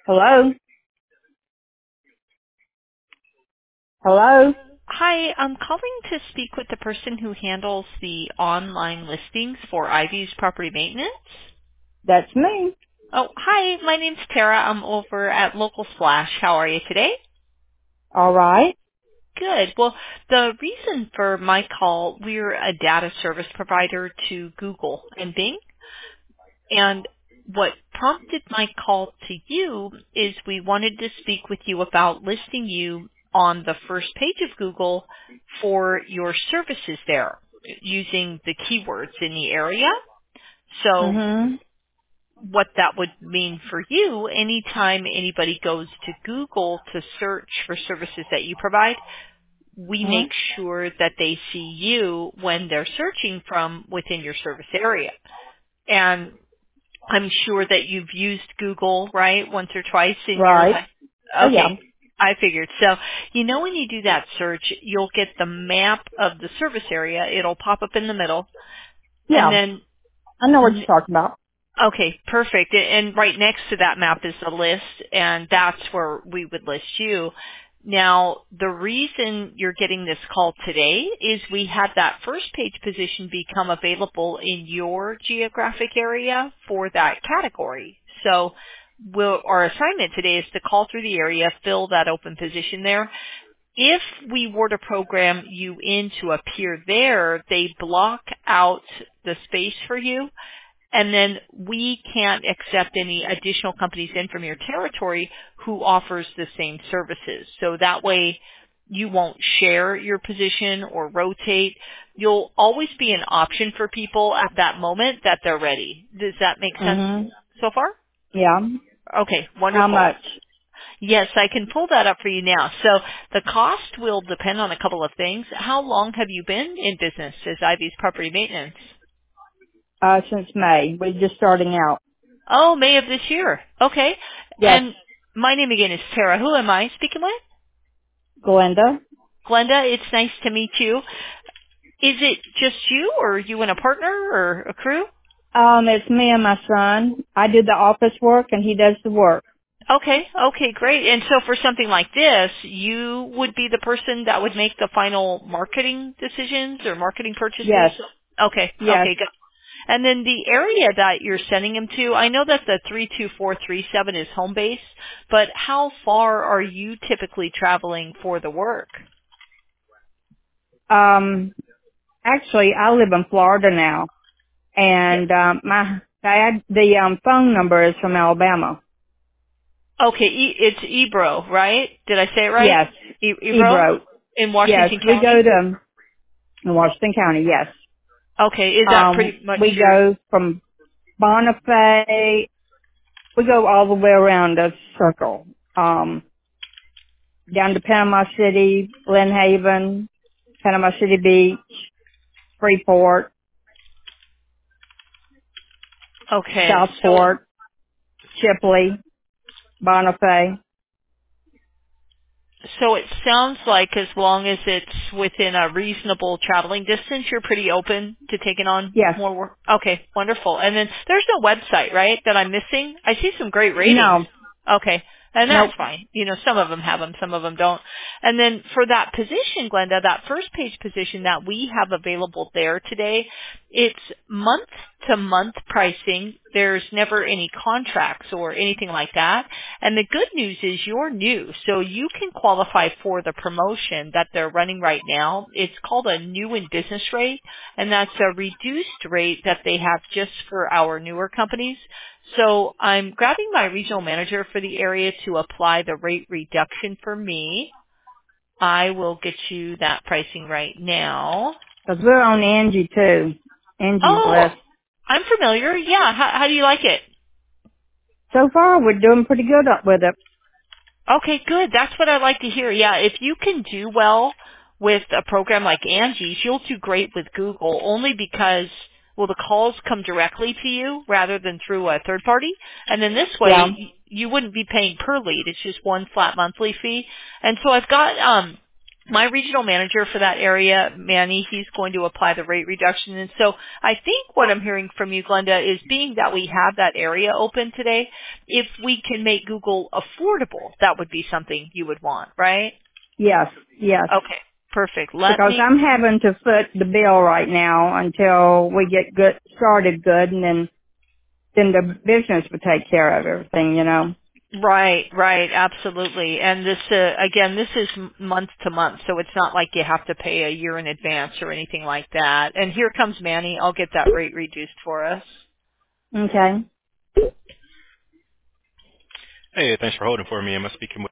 Hello? Hello? Hi, I'm calling to speak with the person who handles the online listings for Ivy's property maintenance. That's me. Oh, hi, my name's Tara. I'm over at Local Splash. How are you today? All right. Good. Well, the reason for my call, we're a data service provider to Google and Bing. And what prompted my call to you is we wanted to speak with you about listing you on the first page of Google for your services there using the keywords in the area. So Mhm. what that would mean for you, anytime anybody goes to Google to search for services that you provide, we make Mhm. sure that they see you when they're searching from within your service area. And I'm sure that you've used Google, right, once or twice in your Right. life. Oh Okay, yeah. I figured. So, when you do that search, you'll get the map of the service area. It'll pop up in the middle. And Yeah. then I know what you're talking about. okay, perfect. And right next to that map is a list, and that's where we would list you. Now, the reason you're getting this call today is we had that first page position become available in your geographic area for that category. So our assignment today is to call through the area, fill that open position there. If we were to program you in to appear there, they block out the space for you, and then we can't accept any additional companies in from your territory who offers the same services. So that way you won't share your position or rotate. You'll always be an option for people at that moment that they're ready. Does that make sense Mhm. so far? Yeah. Okay, How wonderful. much? Yes, I can pull that up for you now. So the cost will depend on a couple of things. How long have you been in business as Ivy's Property Maintenance? Since May. We're just starting out. Oh, May of this year. Okay. Yes. And my name again is Tara. Who am I speaking with? Glenda. Glenda, it's nice to meet you. Is it just you or you and a partner or a crew? It's me and my son. I do the office work and he does the work. Okay, great. And so for something like this, you would be the person that would make the final marketing decisions or marketing purchases? Yes. Yes. Okay, good. And then the area that you're sending them to, I know that the 32437 is home base, but how far are you typically traveling for the work? Um, actually I live in Florida now Yeah. and my dad the phone number is from Alabama. Okay, it's Ebro, right? Did I say it right? Yes. Ebro Ebro. in Yes, Washington we go County? to Washington County, yes. Okay, is that pretty much We your, go from Bonifay, we go all the way around the circle. Down to Panama City, Glen Haven, Panama City Beach, Freeport, okay, so Southport, Shipley, Bonifay. So it sounds like as long as it's within a reasonable traveling distance, you're pretty open to taking on Yes. more work. Okay, wonderful. And then there's no website, right, that I'm missing? I see some great ratings. No. Okay, and that's Nope. fine. Some of them have them, some of them don't. And then for that position, Glenda, that first page position that we have available there today, it's month to month pricing. There's never any contracts or anything like that. And the good news is you're new, so you can qualify for the promotion that they're running right now. It's called a new in business rate, and that's a reduced rate that they have just for our newer companies. So I'm grabbing my regional manager for the area to apply the rate reduction for me. I will get you that pricing right now. Cause we're on Angie too. Angie's Oh, list. I'm familiar. Yeah. How do you like it? So far we're doing pretty good up with it. Okay, good. That's what I like to hear. Yeah, if you can do well with a program like Angie's, you'll do great with Google only because, well, the calls come directly to you rather than through a third party. And then this way, Yeah. you wouldn't be paying per lead. It's just one flat monthly fee. And so I've got my regional manager for that area, Manny, he's going to apply the rate reduction. And so I think what I'm hearing from you, Glenda, is being that we have that area open today, if we can make Google affordable, that would be something you would want, right? Yes, yes. Okay, perfect. Because I'm having to foot the bill right now until we get started good, and then the business will take care of everything, you know. Right, absolutely. And this, again, this is month to month, so it's not like you have to pay a year in advance or anything like that. And here comes Manny. I'll get that rate reduced for us. Okay. Hey, thanks for holding for me. Am I speaking with